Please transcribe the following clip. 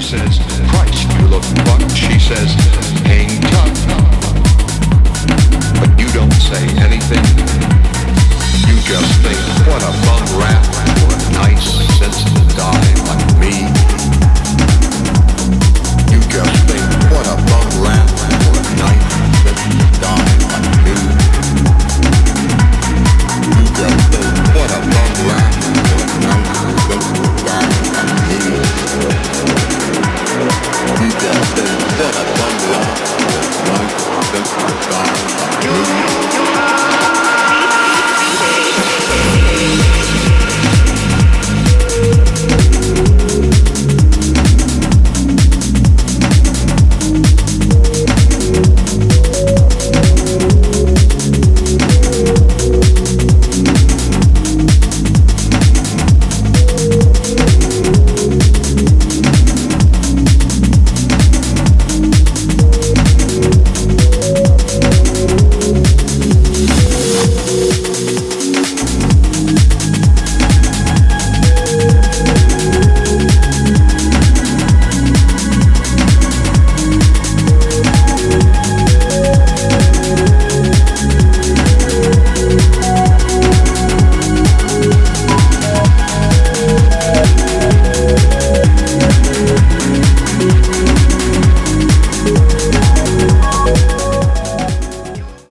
says, Christ, you look fucked. She says, hang tough. But you don't say anything. You just think, what a bum rap for a nice, sensitive guy like